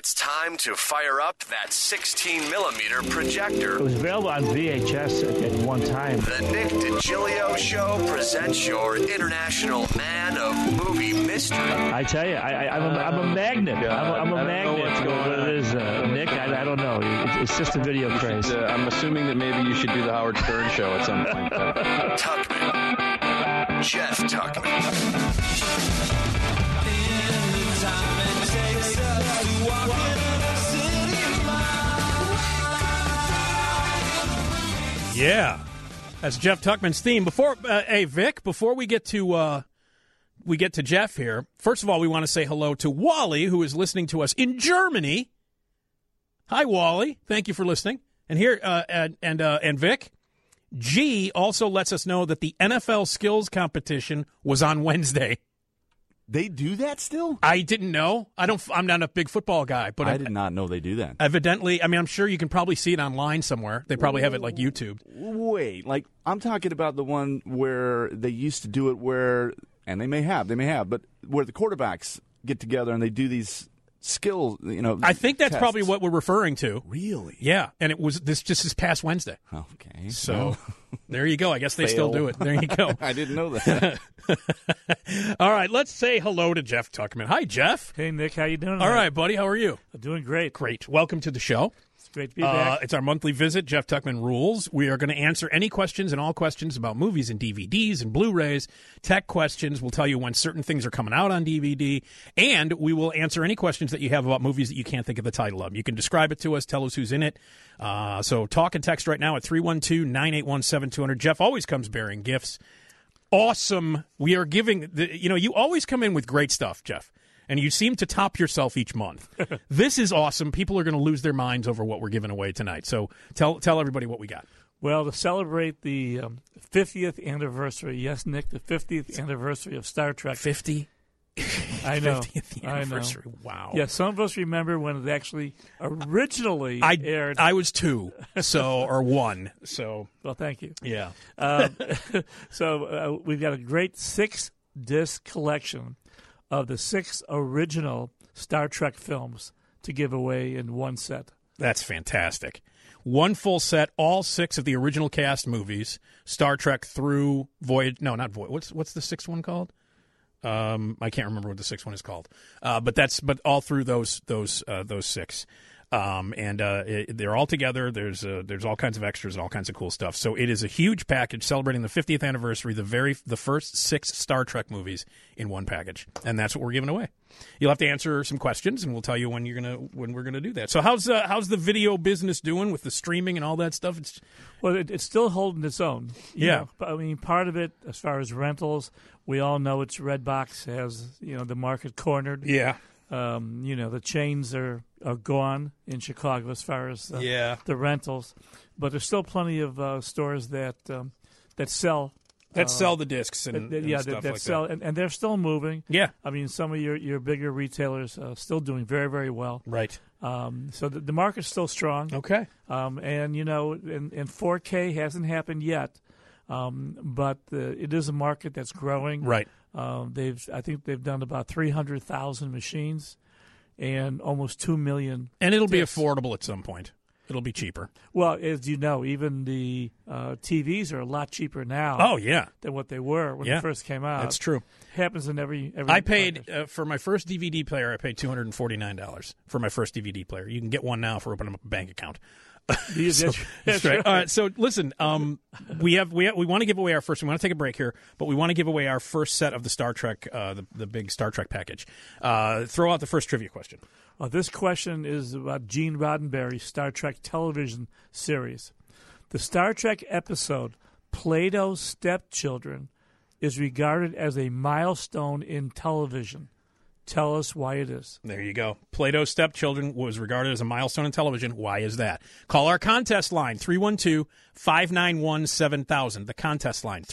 It's time to fire up that 16mm projector. It was available on VHS at one time. The Nick DiGilio Show presents your international man of movie mystery. I tell you, I'm a magnet. I'm a magnet. Know what's going on. What it is, Nick, I don't know. It's just a video craze. I'm assuming that maybe you should do the Howard Stern show at some point. Tuckman. Jeff Tuckman. Yeah, that's Jeff Tuckman's theme. Before, hey Vic, before we get to Jeff here, first of all, we want to say hello to Wally, who is listening to us in Germany. Hi, Wally. Thank you for listening. And here, and Vic, G also lets us know that the NFL skills competition was on Wednesday. They do that still? I didn't know. I'm not a big football guy, but I did not know they do that. Evidently, I mean, I'm sure you can probably see it online somewhere. They probably have it like YouTube. Wait, like I'm talking about the one where they used to do it where, and they may have, but where the quarterbacks get together and they do these skills, I think that's tests. probably what we're referring to. Really? Yeah, and it was this past Wednesday. Okay. So there you go. I guess they still do it. There you go. I didn't know that. All right, let's say hello to Jeff Tuckman. Hi, Jeff. Hey, Nick. How you doing? All right, buddy. How are you? I'm doing great. Great. Welcome to the show. It's great to be back. It's our monthly visit, Jeff Tuckman Rules. We are going to answer any questions and all questions about movies and DVDs and Blu-rays, tech questions. We'll tell you when certain things are coming out on DVD, and we will answer any questions that you have about movies that you can't think of the title of. You can describe it to us, tell us who's in it. So talk and text right now at 312-981-7200. Jeff always comes bearing gifts. Awesome. We are giving, you always come in with great stuff, Jeff. And you seem to top yourself each month. This is awesome. People are going to lose their minds over what we're giving away tonight. So tell everybody what we got. Well, to celebrate the 50th anniversary, yes, Nick, the 50th anniversary of Star Trek. 50? I know. 50th anniversary. Wow. Yeah, some of us remember when it actually originally aired. I was 2, or 1. So. Well, thank you. Yeah. So we've got a great 6-disc collection of the 6 original Star Trek films to give away in one set. That's fantastic. One full set, all 6 of the original cast movies, Star Trek through Voyage. No, not Voyage. What's the 6th one called? I can't remember what the 6th one is called. But all through those 6. They're all together. There's all kinds of extras and all kinds of cool stuff. So it is a huge package celebrating the 50th anniversary, the first 6 Star Trek movies in one package, and that's what we're giving away. You'll have to answer some questions, and we'll tell you when we're gonna do that. So how's the video business doing with the streaming and all that stuff? It's still holding its own. Yeah, I mean, part of it as far as rentals, we all know it's Redbox has the market cornered. Yeah. The chains are gone in Chicago as far as the rentals, but there's still plenty of stores that sell the discs and stuff that like sell, that. and they're still moving. Yeah, I mean some of your bigger retailers still doing very, very well. Right. So the market's still strong. Okay. And and 4K hasn't happened yet, but it is a market that's growing. Right. I think they've done about 300,000 machines and almost 2 million. And it'll discs. be affordable at some point. It'll be cheaper. Well, as you know, even the TVs are a lot cheaper now. Oh yeah, than what they were when they first came out. That's true. Happens in every. I paid for my first DVD player. I paid $249 for my first DVD player. You can get one now for opening up a bank account. That's right. All right. So listen, we want to give away our first. We want to take a break here, but we want to give away our first set of the Star Trek, the big Star Trek package. Throw out the first trivia question. This question is about Gene Roddenberry's Star Trek television series. The Star Trek episode Plato's Stepchildren is regarded as a milestone in television. Tell us why it is. There you go. Plato's Stepchildren was regarded as a milestone in television. Why is that? Call our contest line, 312-591-7000. The contest line,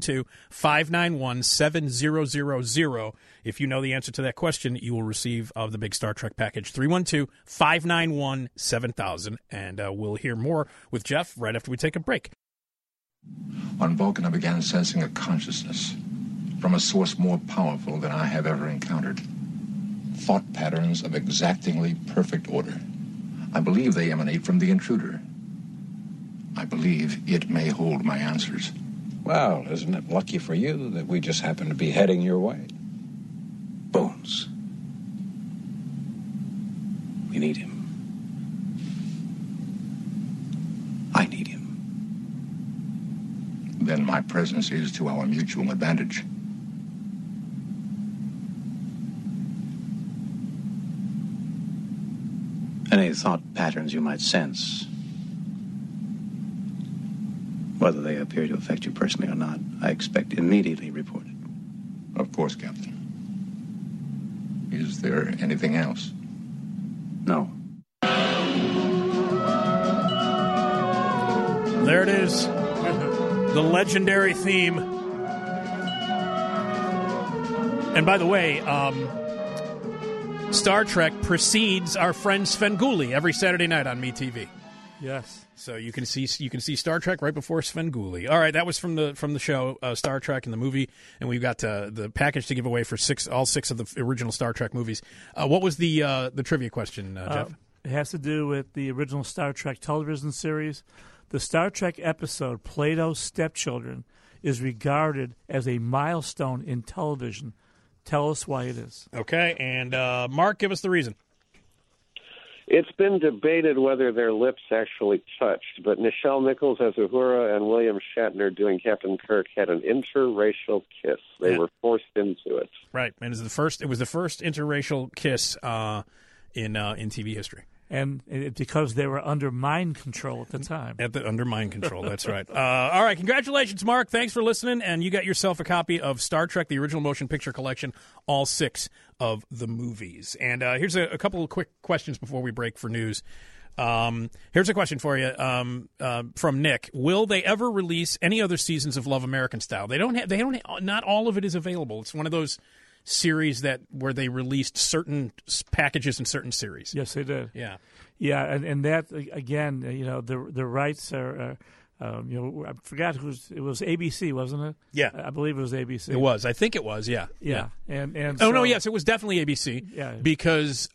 312-591-7000. If you know the answer to that question, you will receive of the big Star Trek package, 312-591-7000. And we'll hear more with Jeff right after we take a break. On Vulcan, I began sensing a consciousness from a source more powerful than I have ever encountered. thought patterns of exactingly perfect order. I believe they emanate from the intruder. I believe it may hold my answers. Well, isn't it lucky for you that we just happen to be heading your way? Bones. We need him. I need him. Then my presence is to our mutual advantage. Any thought patterns you might sense, whether they appear to affect you personally or not, I expect immediately reported. Of course, Captain. Is there anything else? No. There it is. The legendary theme. And by the way, Star Trek precedes our friend Svengoolie every Saturday night on MeTV. Yes. So you can see Star Trek right before Svengoolie. All right, that was from the show Star Trek and the movie, and we've got the package to give away for all six of the original Star Trek movies. What was the trivia question, Jeff? It has to do with the original Star Trek television series. The Star Trek episode Plato's Stepchildren is regarded as a milestone in television. Tell us why it is. Okay, and Mark, give us the reason. It's been debated whether their lips actually touched, but Nichelle Nichols as Uhura and William Shatner doing Captain Kirk had an interracial kiss. They were forced into it. Right, and it was the first interracial kiss in TV history. And because they were under mind control at the time. Under mind control, that's right. All right, congratulations, Mark. Thanks for listening, and you got yourself a copy of Star Trek, the original motion picture collection, all six of the movies. And here's a couple of quick questions before we break for news. Here's a question for you from Nick. Will they ever release any other seasons of Love American Style? Not all of it is available. It's one of those series where they released certain packages in certain series. Yes, they did. Yeah, and that again, the rights are, I forgot it was ABC, wasn't it? Yeah, I believe it was ABC. It was. I think it was. Yeah. And no, yes, it was definitely ABC. Yeah, because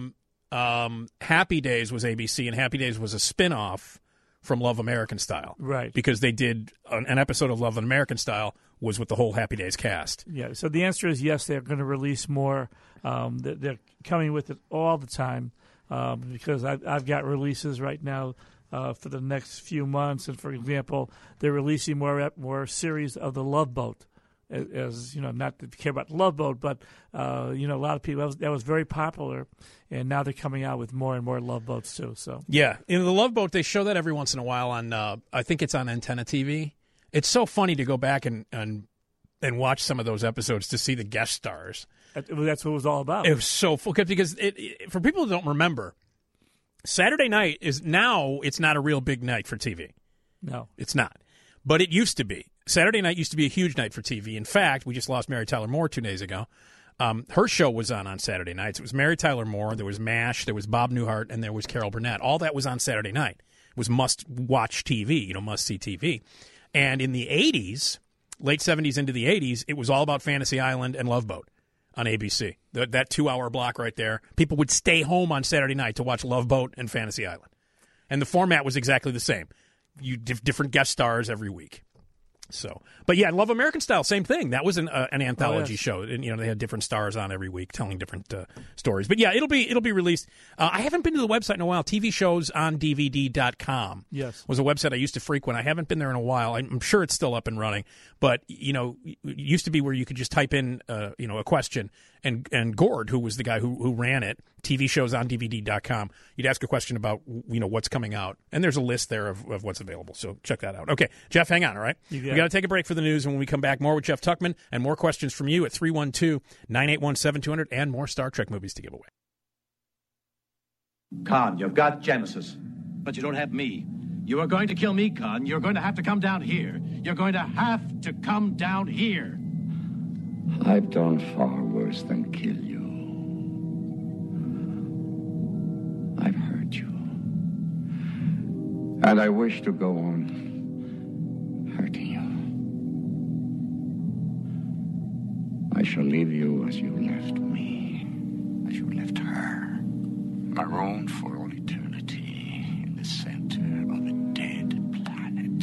Happy Days was ABC, and Happy Days was a spin-off from Love American Style. Right. Because they did an episode of Love American Style was with the whole Happy Days cast. Yeah, so the answer is yes, they're going to release more. They're coming with it all the time because I've got releases right now for the next few months. And, for example, they're releasing more series of The Love Boat. As not to care about Love Boat, but a lot of people that was very popular, and now they're coming out with more and more Love Boats too. So yeah, The Love Boat, they show that every once in a while on I think it's on Antenna TV. It's so funny to go back and watch some of those episodes to see the guest stars. That's what it was all about. It was so full because for people who don't remember, Saturday night it's not a real big night for TV. No, it's not, but it used to be. Saturday night used to be a huge night for TV. In fact, we just lost Mary Tyler Moore 2 days ago. Her show was on Saturday nights. It was Mary Tyler Moore, there was MASH, there was Bob Newhart, and there was Carol Burnett. All that was on Saturday night. It was must-watch TV, must-see TV. And in the 80s, late 70s into the 80s, it was all about Fantasy Island and Love Boat on ABC. That 2-hour block right there. People would stay home on Saturday night to watch Love Boat and Fantasy Island. And the format was exactly the same. Different guest stars every week. So, but yeah, Love American Style, same thing. That was an anthology show, and they had different stars on every week telling different stories. But yeah, it'll be released. I haven't been to the website in a while. TVShowsOnDVD.com. Yes, was a website I used to frequent. I haven't been there in a while. I'm sure it's still up and running. But it used to be where you could just type in a question, and Gord, who was the guy who ran it, TVShowsOnDVD.com. You'd ask a question about what's coming out, and there's a list there of what's available. So check that out. Okay, Jeff, hang on. All right, we got to take a break for the news, and when we come back, more with Jeff Tuckman and more questions from you at 312-981-7200 and more Star Trek movies to give away. Khan, you've got Genesis, but you don't have me. You are going to kill me, Khan. You're going to have to come down here. You're going to have to come down here. I've done far worse than kill you. I've hurt you. And I wish to go on hurting you. I shall leave you as you left me. As you marooned for all eternity in the center of a dead planet.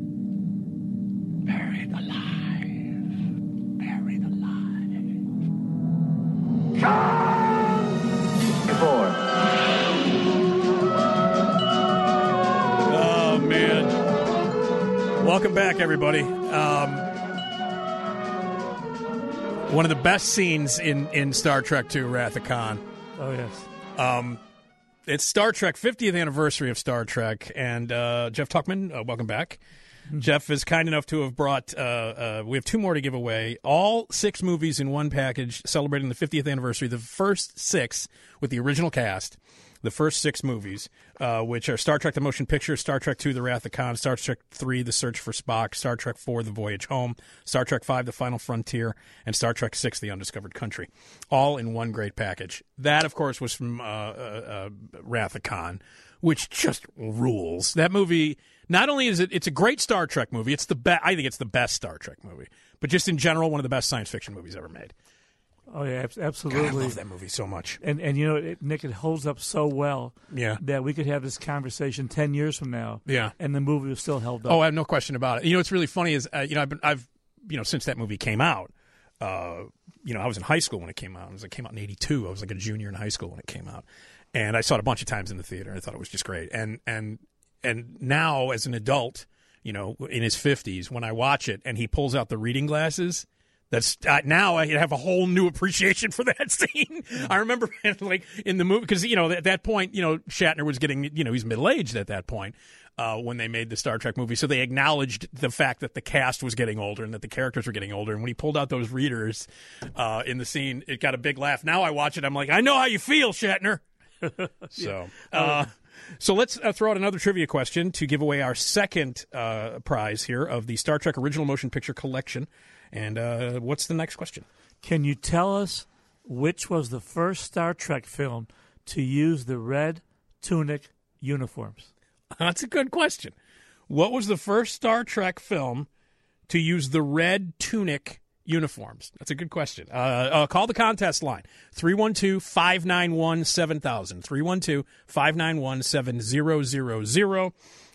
Buried alive. Buried alive. Before. Oh, man. Welcome back, everybody. One of the best scenes in Star Trek II, Wrath of Khan. Oh, yes. It's Star Trek, 50th anniversary of Star Trek, and Jeff Tuchman, welcome back. Jeff is kind enough to have brought, we have 2 more to give away, all 6 movies in one package celebrating the 50th anniversary, the first 6 with the original cast, the first 6 movies, which are Star Trek The Motion Picture, Star Trek II The Wrath of Khan, Star Trek III The Search for Spock, Star Trek IV The Voyage Home, Star Trek V The Final Frontier, and Star Trek VI The Undiscovered Country, all in one great package. That, of course, was from Wrath of Khan, which just rules. That movie, not only is it's a great Star Trek movie, it's I think it's the best Star Trek movie, but just in general, one of the best science fiction movies ever made. Oh, yeah, absolutely. God, I love that movie so much. And you know, Nick, it holds up so well that we could have this conversation 10 years from now, and the movie was still held up. Oh, I have no question about it. You know, what's really funny is, I've since that movie came out, I was in high school when it came out. It came out in 82. I was like a junior in high school when it came out. And I saw it a bunch of times in the theater. I thought it was just great. And now, as an adult, in his 50s, when I watch it and he pulls out the reading glasses, that's now I have a whole new appreciation for that scene. I remember, like, in the movie, because at that point, Shatner was getting, he's middle aged at that point when they made the Star Trek movie. So they acknowledged the fact that the cast was getting older and that the characters were getting older. And when he pulled out those readers in the scene, it got a big laugh. Now I watch it, I'm like, I know how you feel, Shatner. So let's throw out another trivia question to give away our second prize here of the Star Trek Original Motion Picture Collection. And what's the next question? Can you tell us which was the first Star Trek film to use the red tunic uniforms? That's a good question. What was the first Star Trek film to use the red tunic uniforms? That's a good question. Call the contest line, 312-591-7000, 312-591-7000.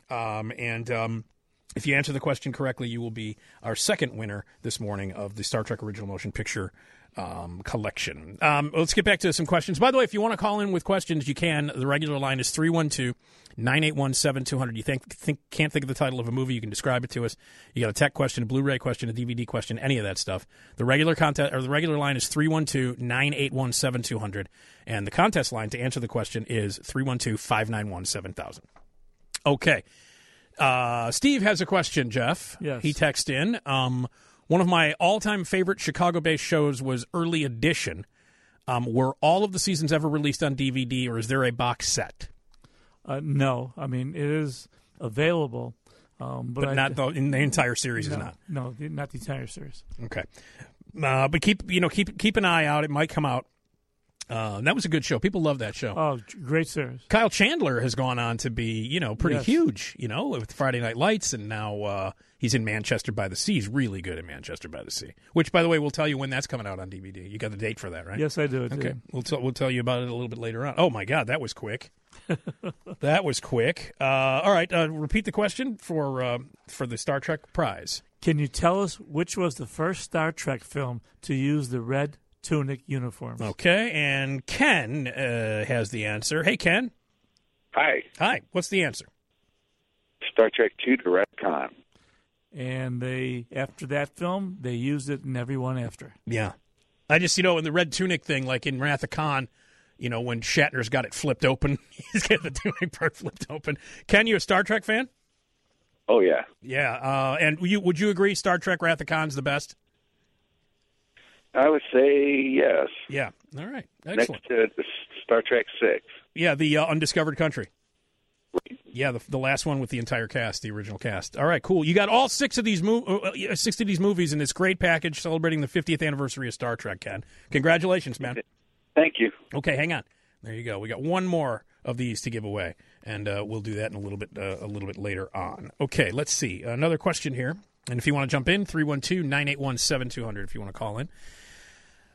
If you answer the question correctly, you will be our second winner this morning of the Star Trek Original Motion Picture collection. Let's get back to some questions. By the way, if you want to call in with questions, you can. The regular line is 312-981-7200. You can't think of the title of a movie, you can describe it to us. You got a tech question, a Blu-ray question, a DVD question, any of that stuff. The regular line is 312-981-7200, and the contest line to answer the question is 312-591-7000. Okay. Steve has a question, Jeff. Yes. He texted in. One of my all-time favorite Chicago-based shows was Early Edition. Were all of the seasons ever released on DVD, or is there a box set? No. I mean, it is available. But not in the entire series is not? No, not the entire series. Okay. But keep an eye out. It might come out. That was a good show. People love that show. Oh, great series. Kyle Chandler has gone on to be, pretty huge, with Friday Night Lights, and now he's in Manchester by the Sea. He's really good in Manchester by the Sea, which, by the way, we'll tell you when that's coming out on DVD. You got the date for that, right? Yes, I do. Okay. We'll tell you about it a little bit later on. Oh, my God, that was quick. That was quick. All right, repeat the question for the Star Trek prize. Can you tell us which was the first Star Trek film to use the red tunic uniforms? Okay, and Ken has the answer. Hey, Ken. Hi. Hi. What's the answer? Star Trek II: The Wrath of Khan. And after that film, they used it in every one after. Yeah. I just, in the red tunic thing, like in Wrath of Khan, when Shatner's got it flipped open, he's got the tunic part flipped open. Ken, you a Star Trek fan? Oh, yeah. Yeah. And would you agree Star Trek Wrath of Khan's the best? I would say yes. Yeah. All right. Excellent. Next to Star Trek VI. Yeah, the Undiscovered Country. Yeah, the last one with the entire cast, the original cast. All right, cool. You got all 6 of these movies in this great package celebrating the 50th anniversary of Star Trek, Ken. Congratulations, man. Thank you. Okay, hang on. There you go. We got one more of these to give away, and we'll do that in a little bit later on. Okay, let's see. Another question here. And if you want to jump in, 312-981-7200 if you want to call in.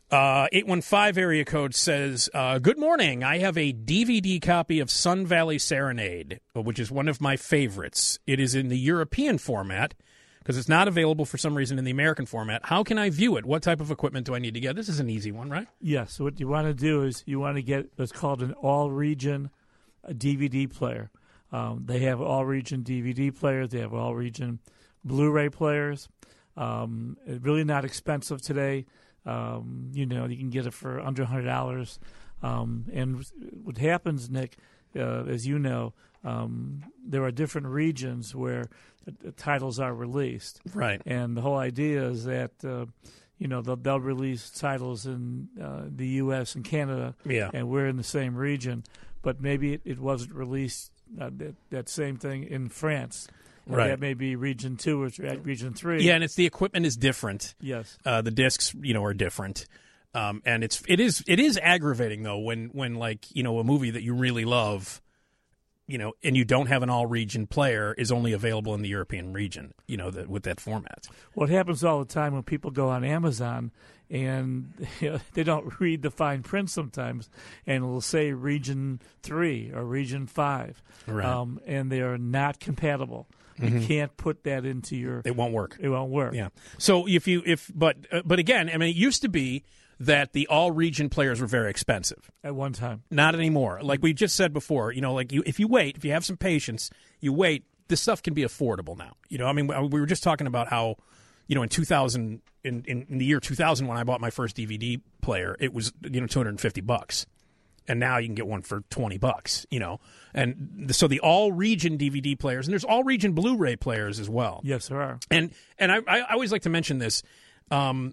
815 area code says, good morning. I have a DVD copy of Sun Valley Serenade, which is one of my favorites. It is in the European format because it's not available for some reason in the American format. How can I view it? What type of equipment do I need to get? This is an easy one, right? Yes. So what you want to do is you want to get what's called an all-region DVD player. They have all-region DVD players. They have all-region Blu-ray players. It's really not expensive today. You can get it for under $100. And what happens, Nick, as you know, there are different regions where titles are released. Right. And the whole idea is that, they'll release titles in the U.S. and Canada, and we're in the same region. But maybe it wasn't released, that same thing, in France. Right. That may be Region 2 or Region 3. Yeah, and the equipment is different. Yes. The discs, are different. And it is aggravating though when like, a movie that you really love, and you don't have an all-region player is only available in the European region, with that format. Well, it happens all the time when people go on Amazon and they don't read the fine print sometimes, and it'll say Region 3 or Region 5, right. And they are not compatible. You can't put that into your. It won't work. It won't work. Yeah. So but again, I mean, it used to be that the all-region players were very expensive at one time. Not anymore. Like we just said before, if you have some patience, you wait. This stuff can be affordable now. I mean, we were just talking about how, in 2000, in the year 2000, when I bought my first DVD player, it was $250. And now you can get one for $20, And so the all-region DVD players, and there's all-region Blu-ray players as well. Yes, there are. And I always like to mention this, that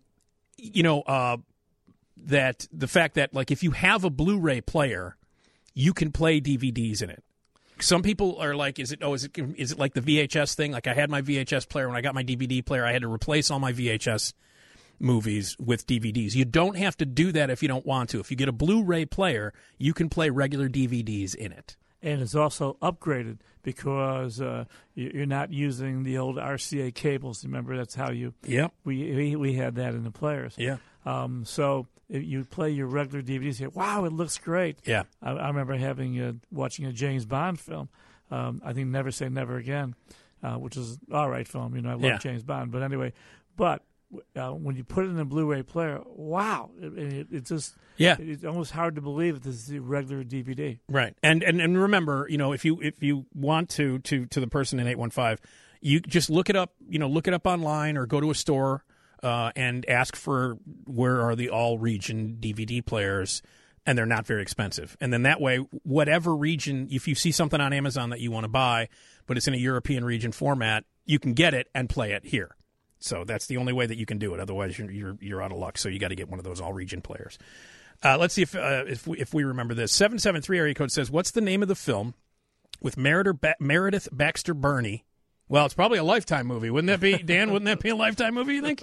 the fact that, like, if you have a Blu-ray player, you can play DVDs in it. Some people are like, is it like the VHS thing? Like, I had my VHS player. When I got my DVD player, I had to replace all my VHS movies with DVDs. You don't have to do that if you don't want to. If you get a Blu-ray player, you can play regular DVDs in it. And it's also upgraded because you're not using the old RCA cables. Remember, that's how you. Yep. We had that in the players. Yeah. So if you play your regular DVDs, you say, wow, it looks great. Yeah. I remember watching a James Bond film. I think Never Say Never Again, which is an all right film. I love James Bond. But anyway, when you put it in a Blu-ray player, wow, it's almost hard to believe that this is a regular DVD. Right, and remember, if you want to the person in 815, you just look it up, look it up online or go to a store and ask for where are the all-region DVD players, and they're not very expensive. And then that way, whatever region, if you see something on Amazon that you want to buy, but it's in a European region format, you can get it and play it here. So that's the only way that you can do it. Otherwise, you're out of luck. So you got to get one of those all-region players. Let's see if we remember this. 773 area code says, "What's the name of the film with Meredith Baxter Birney?" Well, it's probably a Lifetime movie, wouldn't that be, Dan? Wouldn't that be a Lifetime movie? You think?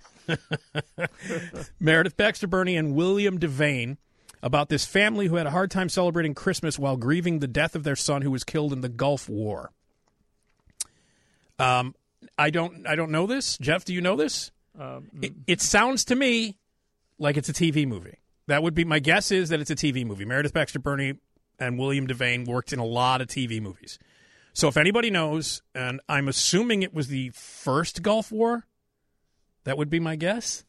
Meredith Baxter Birney and William Devane, about this family who had a hard time celebrating Christmas while grieving the death of their son who was killed in the Gulf War. I don't know this. Jeff, do you know this? It sounds to me like it's a TV movie. That would be my guess, is that it's a TV movie. Meredith Baxter Birney and William Devane worked in a lot of TV movies. So if anybody knows, and I'm assuming it was the first Gulf War, that would be my guess.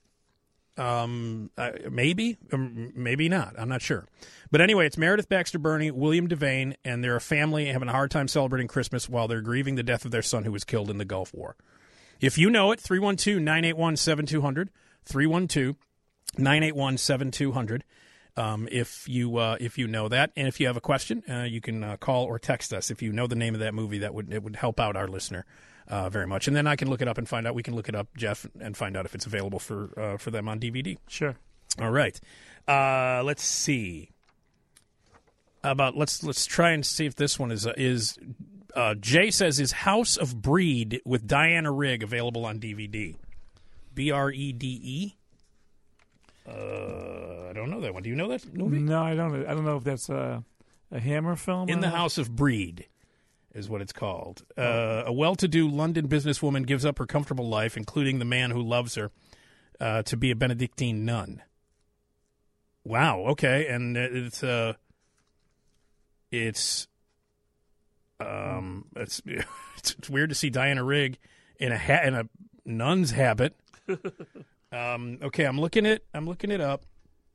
Maybe, maybe not. I'm not sure. But anyway, it's Meredith Baxter Birney, William Devane, and they're a family having a hard time celebrating Christmas while they're grieving the death of their son who was killed in the Gulf War. If you know it, 312-981-7200, 312-981-7200. If you know that, and if you have a question, you can call or text us. If you know the name of that movie, it would help out our listener very much. And then I can look it up and find out. We can look it up, Jeff, and find out if it's available for them on DVD. Sure. All right. Let's see. Let's try and see if this one is. Jay says, is House of Breed with Diana Rigg available on DVD? Brede. I don't know that one. Do you know that movie? No, I don't. I don't know if that's a Hammer film. In the House of Breed is what it's called. A well-to-do London businesswoman gives up her comfortable life, including the man who loves her, to be a Benedictine nun. Wow. Okay, and it's weird to see Diana Rigg in a nun's habit. Okay, I'm looking it up.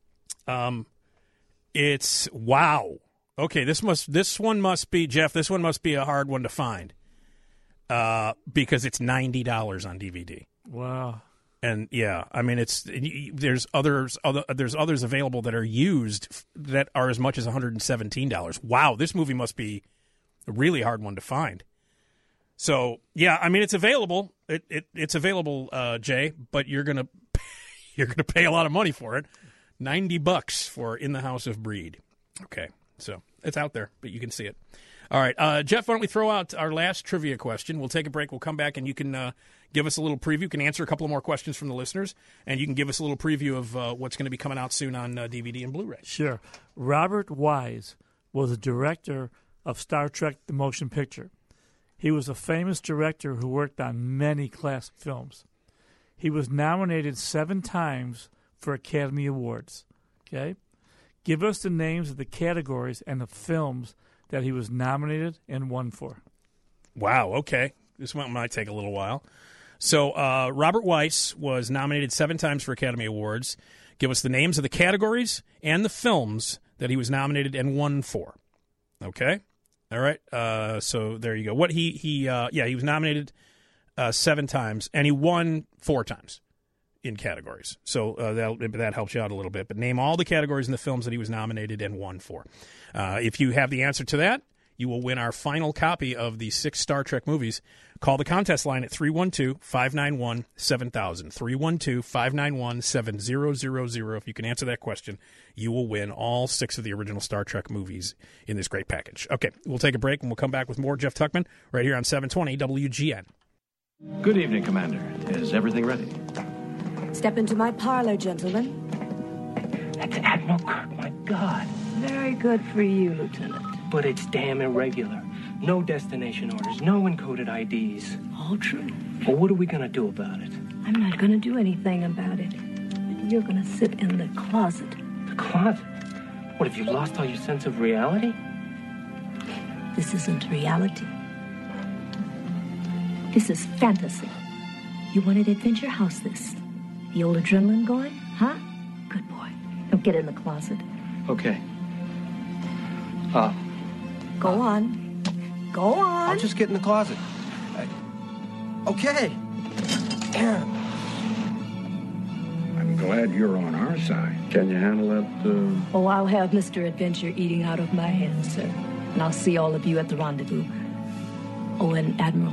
It's wow. Okay, this one must be Jeff. This one must be a hard one to find. Because it's $90 on DVD. Wow. And yeah, I mean there's others available that are used that are as much as $117. Wow, this movie must be a really hard one to find. So yeah, I mean it's available. It's available, Jay, but you're gonna pay a lot of money for it. $90 for In the House of Breed. Okay, so it's out there, but you can see it. All right, Jeff, why don't we throw out our last trivia question? We'll take a break. We'll come back, and you can give us a little preview. You can answer a couple of more questions from the listeners, and you can give us a little preview of what's going to be coming out soon on DVD and Blu-ray. Sure. Robert Wise was the director of Star Trek The Motion Picture. He was a famous director who worked on many classic films. He was nominated 7 times for Academy Awards. Okay? Give us the names of the categories and the films that he was nominated and won for. Wow, okay. This one might take a little while. So Robert Weiss was nominated 7 times for Academy Awards. Give us the names of the categories and the films that he was nominated and won for. Okay? All right. So there you go. What he was nominated 7 times, and he won 4 times in categories. So that helps you out a little bit. But name all the categories in the films that he was nominated and won for. If you have the answer to that, you will win our final copy of the 6 Star Trek movies. Call the contest line at 312-591-7000. 312-591-7000. If you can answer that question, you will win all 6 of the original Star Trek movies in this great package. Okay, we'll take a break, and we'll come back with more Jeff Tuckman right here on 720 WGN. Good evening, Commander. Is everything ready? Step into my parlor, gentlemen. That's Admiral Kirk, my God. Very good for you, Lieutenant. But it's damn irregular. No destination orders, no encoded IDs. All true. Well, what are we going to do about it? I'm not going to do anything about it. You're going to sit in the closet. The closet? What, have you lost all your sense of reality? This isn't reality. This is fantasy. You wanted Adventure House this. The old adrenaline going, huh? Good boy. Now get in the closet. Okay. Go on. Go on. I'll just get in the closet. Okay. I'm glad you're on our side. Can you handle that? Oh, I'll have Mr. Adventure eating out of my hands, sir. And I'll see all of you at the rendezvous. Oh, and Admiral,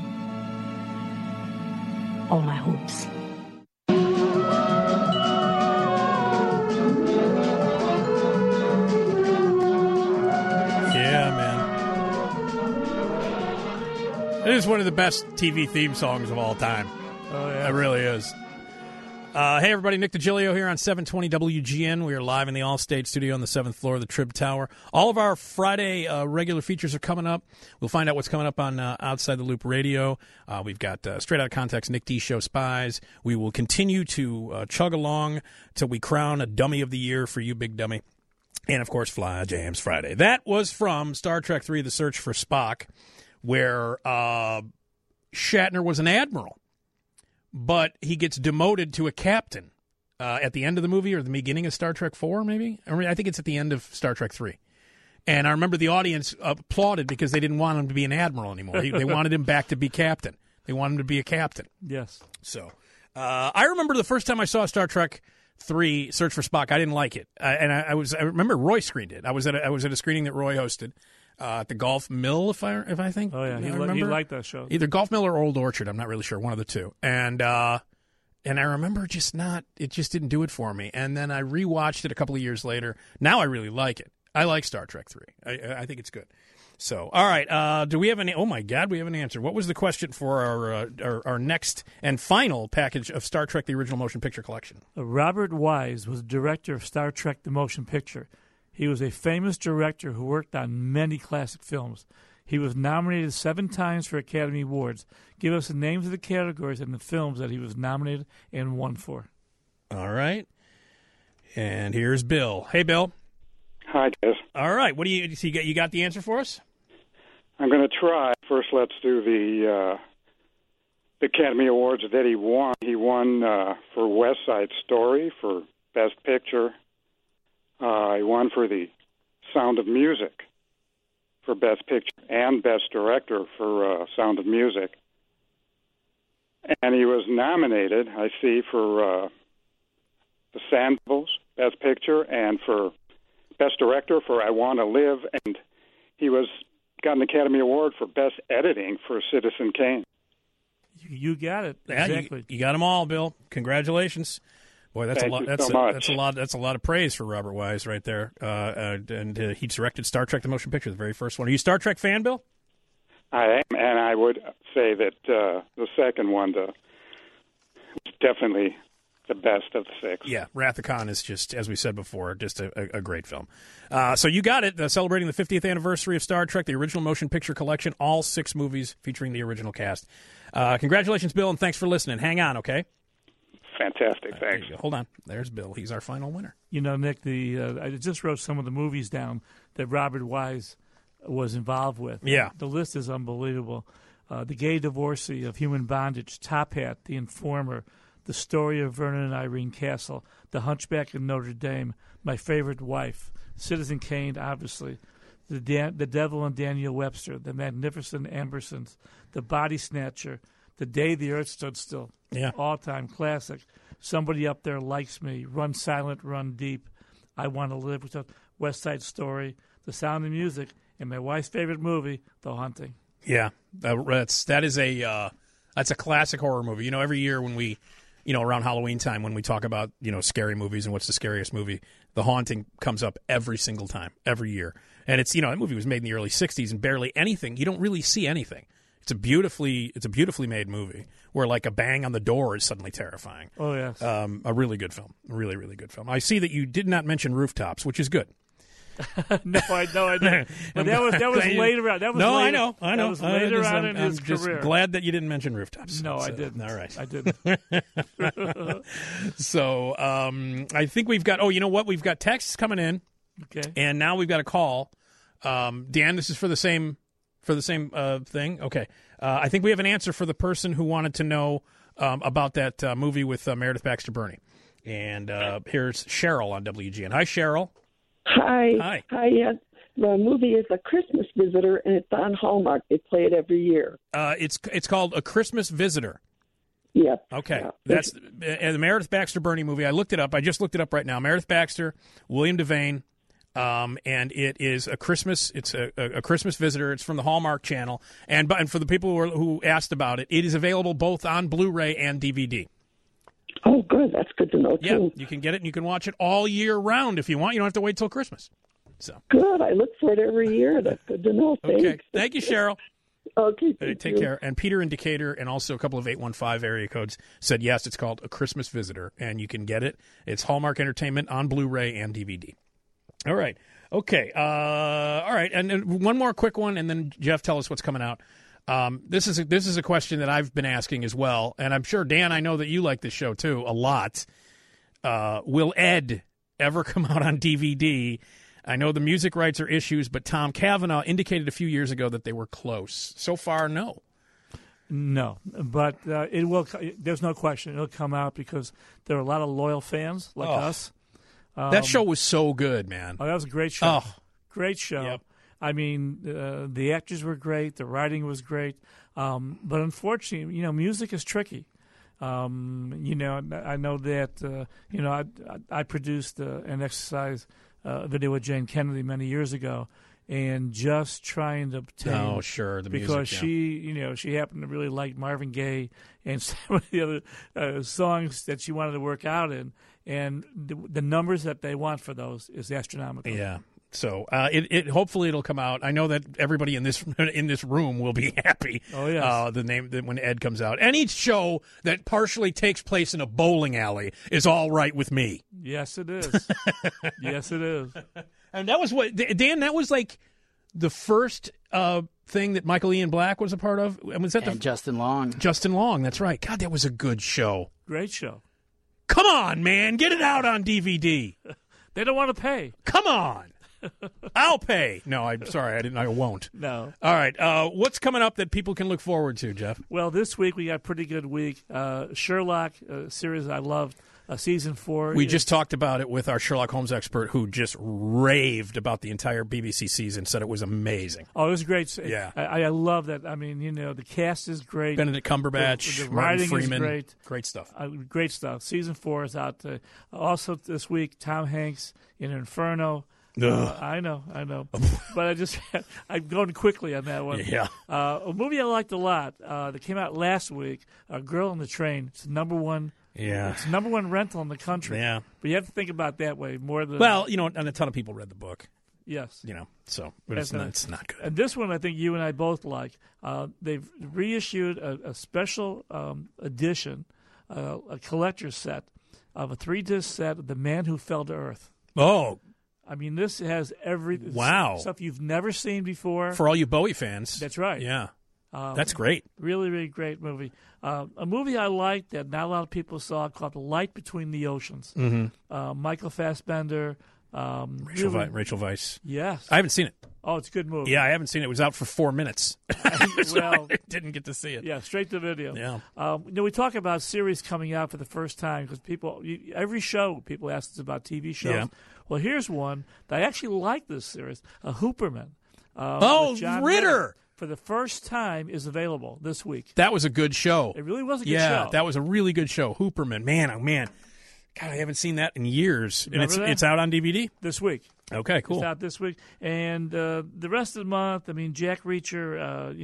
all my hopes. It is one of the best TV theme songs of all time. Oh, yeah. It really is. Hey, everybody. Nick DiGilio here on 720 WGN. We are live in the Allstate studio on the 7th floor of the Trib Tower. All of our Friday regular features are coming up. We'll find out what's coming up on Outside the Loop Radio. We've got Straight Out of Context, Nick D Show Spies. We will continue to chug along till we crown a Dummy of the Year for you, Big Dummy. And, of course, Fly Jams Friday. That was from Star Trek III, The Search for Spock, where Shatner was an admiral, but he gets demoted to a captain at the end of the movie or the beginning of Star Trek IV, maybe? I think it's at the end of Star Trek III. And I remember the audience applauded because they didn't want him to be an admiral anymore. They wanted him back to be captain. They wanted him to be a captain. Yes. So I remember the first time I saw Star Trek III, Search for Spock, I didn't like it. I remember Roy screened it. I was at a screening that Roy hosted. At the Golf Mill, if I think. Oh yeah, he liked that show. Either Golf Mill or Old Orchard, I'm not really sure, one of the two. And I remember it just didn't do it for me. And then I rewatched it a couple of years later. Now I really like it. I like Star Trek 3. I think it's good. So, all right, do we have oh my God, we have an answer. What was the question for our next and final package of Star Trek the Original Motion Picture Collection? Robert Wise was director of Star Trek the Motion Picture. He was a famous director who worked on many classic films. He was nominated 7 times for Academy Awards. Give us the names of the categories and the films that he was nominated and won for. All right. And here's Bill. Hey, Bill. Hi, guys. All right. What do you got the answer for us? I'm going to try. First, let's do the Academy Awards that he won. He won for West Side Story for Best Picture. He won for The Sound of Music for Best Picture and Best Director for Sound of Music. And he was nominated, I see, for The Sandals, Best Picture, and for Best Director for I Want to Live. And he got an Academy Award for Best Editing for Citizen Kane. You got it. Yeah, Exactly. You got them all, Bill. Congratulations. Boy, that's Thank a lot. you That's so much. That's a lot of praise for Robert Wise right there. And he directed Star Trek: The Motion Picture, the very first one. Are you a Star Trek fan, Bill? I am, and I would say that the second one was definitely the best of the six. Yeah, Wrath of Khan is just, as we said before, just a great film. So you got it. Celebrating the 50th anniversary of Star Trek, the original motion picture collection, all 6 movies featuring the original cast. Congratulations, Bill, and thanks for listening. Hang on, okay? Fantastic. Thanks. Hold on. There's Bill. He's our final winner. You know, Nick, I just wrote some of the movies down that Robert Wise was involved with. Yeah. The list is unbelievable. The Gay Divorcee of Human Bondage, Top Hat, The Informer, The Story of Vernon and Irene Castle, The Hunchback of Notre Dame, My Favorite Wife, Citizen Kane, obviously, The Devil and Daniel Webster, The Magnificent Ambersons, The Body Snatcher, The Day the Earth Stood Still, all-time classic, Somebody Up There Likes Me, Run Silent, Run Deep, I Want to Live, West Side Story, The Sound of Music, and my wife's favorite movie, The Haunting. Yeah, that's a classic horror movie. You know, every year when we, around Halloween time, when we talk about, scary movies and what's the scariest movie, The Haunting comes up every single time, every year. And it's, that movie was made in the early 60s and barely anything. You don't really see anything. It's a beautifully made movie where like a bang on the door is suddenly terrifying. Oh, yes. A really good film. Really, really good film. I see that you did not mention Rooftops, which is good. No, I didn't. But that was later on. That was no, later, I know. That was later on in his I'm just career. glad that you didn't mention Rooftops. No, So, I didn't. All right. I didn't. So I think we've got. Oh, you know what? We've got texts coming in. Okay. And now we've got a call. Dan, this is for the same thing. Okay. I think we have an answer for the person who wanted to know about that movie with Meredith Baxter Birney. And here's Cheryl on WGN. Hi, Cheryl. Hi. Yeah. The movie is A Christmas Visitor, and it's on Hallmark. They play it every year. It's called A Christmas Visitor. Yeah. Okay. Yeah. That's the Meredith Baxter Birney movie. I looked it up. I just looked it up right now. Meredith Baxter, William Devane, and it is a Christmas. It's a Christmas Visitor. It's from the Hallmark Channel. And for the people who asked about it, it is available both on Blu-ray and DVD. Oh, good. That's good to know, too. Yeah, you can get it, and you can watch it all year round if you want. You don't have to wait till Christmas. So good. I look for it every year. That's good to know. Thanks. Okay. Thank you, Cheryl. Okay. Take care. And Peter in Decatur and also a couple of 815 area codes said, yes, it's called A Christmas Visitor, and you can get it. It's Hallmark Entertainment on Blu-ray and DVD. All right. Okay. All right. And one more quick one, and then Jeff, tell us what's coming out. This is a question that I've been asking as well, and I'm sure, Dan, I know that you like this show too a lot. Will Ed ever come out on DVD? I know the music rights are issues, but Tom Cavanaugh indicated a few years ago that they were close. So far, no. No, but it will. There's no question it'll come out because there are a lot of loyal fans like us. That show was so good, man. Oh, that was a great show. Oh. Great show. Yep. I mean, the actors were great. The writing was great. But unfortunately, music is tricky. I know that, I produced an exercise video with Jane Kennedy many years ago, and just trying to obtain. Oh, sure, the music, because she happened to really like Marvin Gaye and some of the other songs that she wanted to work out in, and the numbers that they want for those is astronomical. Yeah. So it hopefully it'll come out. I know that everybody in this room will be happy. Oh yes. The name that when Ed comes out. Any show that partially takes place in a bowling alley is all right with me. Yes, it is. Yes, it is. And that was what Dan. That was like the first thing that Michael Ian Black was a part of. And was that Justin Long? Justin Long. That's right. God, that was a good show. Great show. Come on, man. Get it out on DVD. They don't want to pay. Come on. I'll pay. No, I'm sorry. I won't. No. All right. What's coming up that people can look forward to, Jeff? Well, this week we got a pretty good week. Sherlock, series I loved, season 4. We just talked about it with our Sherlock Holmes expert who just raved about the entire BBC season, said it was amazing. Oh, it was great. Yeah. I love that. I mean, the cast is great. Benedict Cumberbatch, the Martin writing Freeman. is great. Great stuff. Great stuff. Season 4 is out. Also this week, Tom Hanks in Inferno. I know. But I'm going quickly on that one. Yeah. A movie I liked a lot that came out last week, Girl on the Train. It's number one. Yeah. It's number one rental in the country. Yeah. But you have to think about it that way more than. Well, and a ton of people read the book. Yes. So but it's not good. And this one I think you and I both like. They've reissued a special edition, a collector's set of a 3-disc set of The Man Who Fell to Earth. Oh. I mean, this has stuff you've never seen before. For all you Bowie fans. That's right. Yeah. That's great. Really, really great movie. A movie I liked that not a lot of people saw called The Light Between the Oceans. Mm-hmm. Michael Fassbender. Rachel Weisz. Yes. I haven't seen it. Oh, it's a good movie. Yeah, I haven't seen it. It was out for 4 minutes. Well, I didn't get to see it. Yeah, straight to video. Yeah. We talk about series coming out for the first time because every show people ask us about TV shows. Yeah. Well, here's one that I actually like this series, Hooperman. John Ritter. For the first time is available this week. That was a good show. It really was a good show. Yeah, that was a really good show. Hooperman. Man, oh man. God, I haven't seen that in years. And it's out on DVD? This week. Okay, cool. It's out this week. And the rest of the month, I mean, Jack Reacher,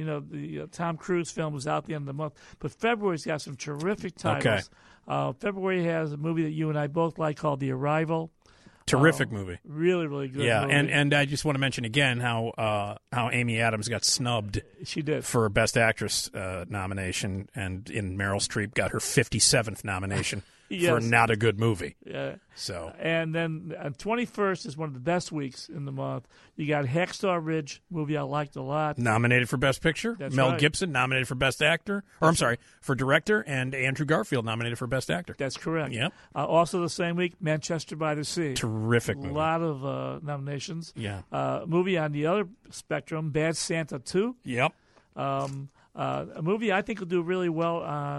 the Tom Cruise film was out the end of the month. But February's got some terrific titles. Okay. February has a movie that you and I both like called The Arrival. Terrific movie. Really, really good movie. And I just want to mention again how Amy Adams got snubbed. She did. For Best Actress nomination, and Meryl Streep got her 57th nomination. Yes. For not a good movie. Yeah. So. And then 21st is one of the best weeks in the month. You got Hacksaw Ridge, movie I liked a lot. Nominated for Best Picture. That's Mel right. Gibson nominated for Best Actor. For Director, and Andrew Garfield nominated for Best Actor. That's correct. Yep. Also the same week, Manchester by the Sea. Terrific movie. A lot of nominations. Yeah. Movie on the other spectrum, Bad Santa 2. Yep. A movie I think will do really well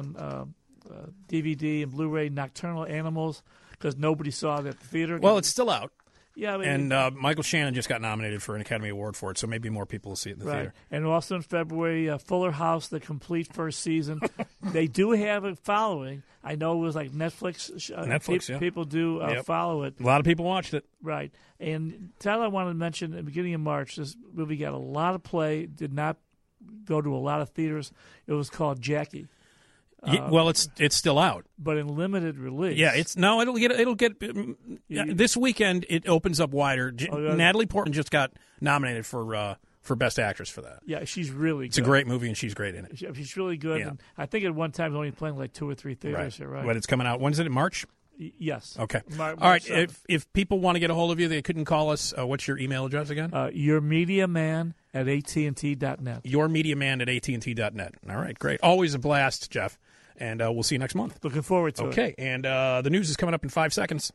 on DVD and Blu-ray, Nocturnal Animals, because nobody saw it at the theater. Well, it's still out. Yeah, and Michael Shannon just got nominated for an Academy Award for it, so maybe more people will see it in the theater. And also in February, Fuller House, the complete first season. They do have a following. I know it was like Netflix. Yeah. People do follow it. A lot of people watched it. Right. And Tyler, I wanted to mention at the beginning of March, this movie got a lot of play, did not go to a lot of theaters. It was called Jackie. Well, it's still out, but in limited release. Yeah, it'll get this weekend. It opens up wider. Natalie Portman just got nominated for Best Actress for that. Yeah, she's really good. It's a great movie, and she's great in it. She's really good. Yeah. And I think at one time it was only playing like 2 or 3 theaters. Right. But it's coming out. When is it? In March? Yes. Okay. March all right. 7th. If people want to get a hold of you, they couldn't call us. What's your email address again? yourmediaman@AT&T.net. Yourmediaman@AT&T.net. All right. Great. Always a blast, Jeff. And we'll see you next month. Looking forward to it. Okay. And the news is coming up in 5 seconds.